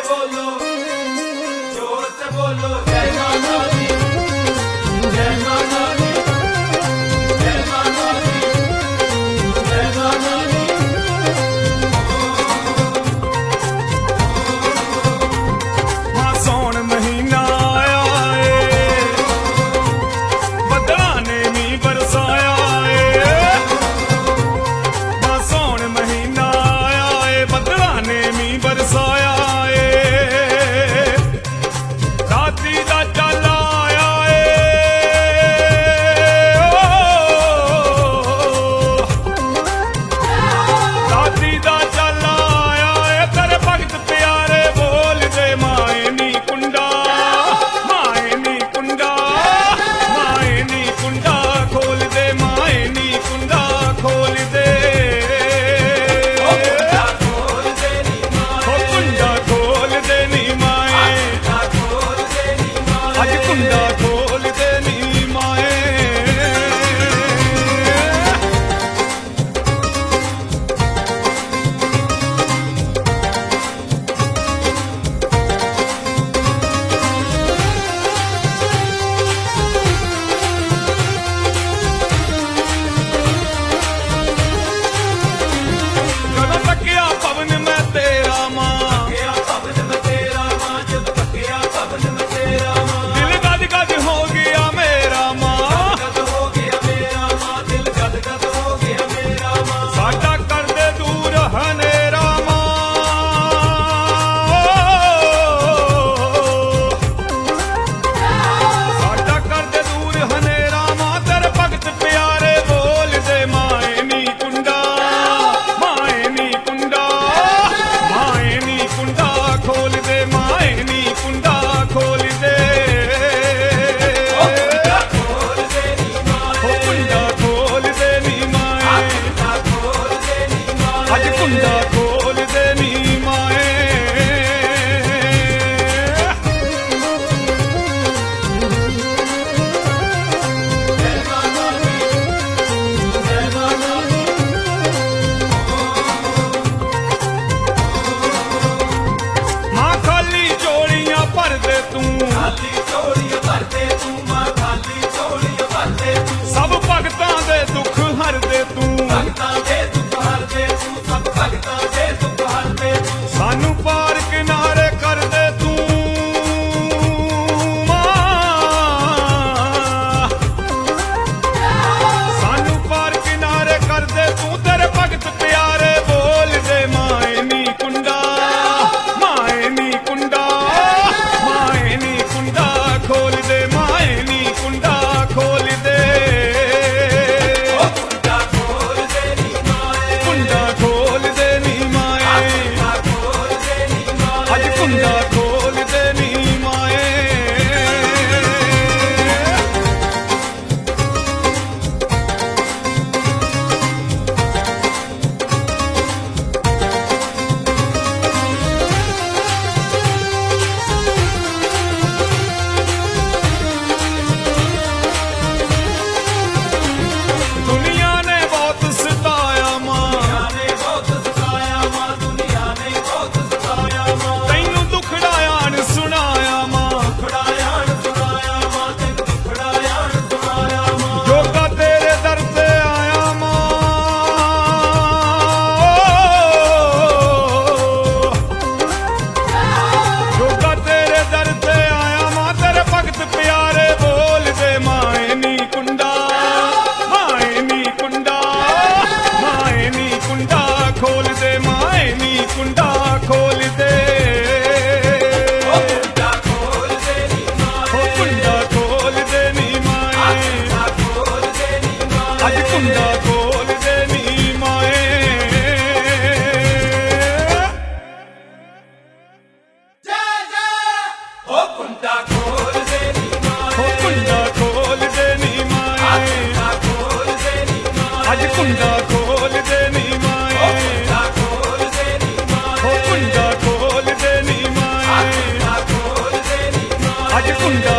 बोलो, जोर से बोलो, जय माता दी, जय माता दी, जय माता दी, जय माता दी। मां सौण महीना आया है, बदला ने नी बरसाया है। मां सौण महीना आया है, बदला ने नी बरसाया है। राती दा चल आया राती दा चल आया है, तेरे भगत प्यारे बोल दे माए नी कुंडा, माए नी कुंडा, माए नी कुंडा खोल दे, माए नी कुंडा खोल दे। कुंडा खोल दे नी माए, हो कुंडा खोल दे नी माए, कुंडा खोल दे नी माए। अज कुंडा खोल दे नी माए। कदों तकिया पवन मैं तेरा मां, पक्किया पवन में तेरा मां, जब पक्किया पवन में तेरा मां। दिल गद गद हो गया मेरा मां, गद हो गया मेरा मां, दिल गद गद हो गया मेरा मां। साडा कर दे दूर हनेरा मां। साडा कर दे दूर हनेरा मां, तेरे भगत प्यारे बोल दे माए नी कुंडा, माए नी कुंडा, माए नी कुंडा खोल दे, माए नी कुंडा खोल दे। कुंडा खोल दे नी माए, हो कुंडा खोल दे नी माए, कुंडा खोल दे नी माए। अज कुंडा खोल दे नी माए। जय माता दी, जय माता दी। मां खाली चोलियां भर दे तू, खाली चोलियां भर दे तू मां, खाली चोलियां भर दे तू। सब भगतां दे दुख हर दे तू। भगतां दे दुख हर दे तू, सब भगतां दे दुख हर दे तू। सानू पार किनारे कर दे तू मां, सानू पार किनारे कर दे तू, तेरे भगत प्यारे बोल दे माए नी कुंडा, माए नी कुंडा, माए नी कुंडा खोल दे, माए नी कुंडा खोल दे। कुंडा खोल दे नी माए, कुंडा खोल दे नी माए, कुंडा खोल दे नी माए। अज कुंडा खोल दे नी माए। दुनिया ने बहुत सताया मां, दुनिया ने बहुत सताया मां, दुनिया ने बहुत सताया मां। तैनू दुखड़ाया न सुनाया मां, दुखड़ाया न सुनाया मां, तैनू दुखड़ाया न सुनाया मां। जोगा तेरे दर ते आया मां। जोगा तेरे दर ते आया मां, तेरे भगत प्यारे बोल दे माए नी कुंडा, माए नी कुंडा, माए नी कुंडा खोल दे, माए नी कुंडा खोल दे। कुंडा खोल दे नी माए, हो कुंडा खोल दे नी माए, कुंडा खोल दे नी माए। अज कुंडा खोल दे नी माए। जय जय हो कुंडा खोल दे नी माए, हो कुंडा खोल दे नी माए, कुंडा खोल दे नी माए। अज कुंडा खोल दे नी माए, कुंडा खोल दे नी माए, हो कुंडा खोल दे नी माए, कुंडा खोल दे नी माए। अज कुंडा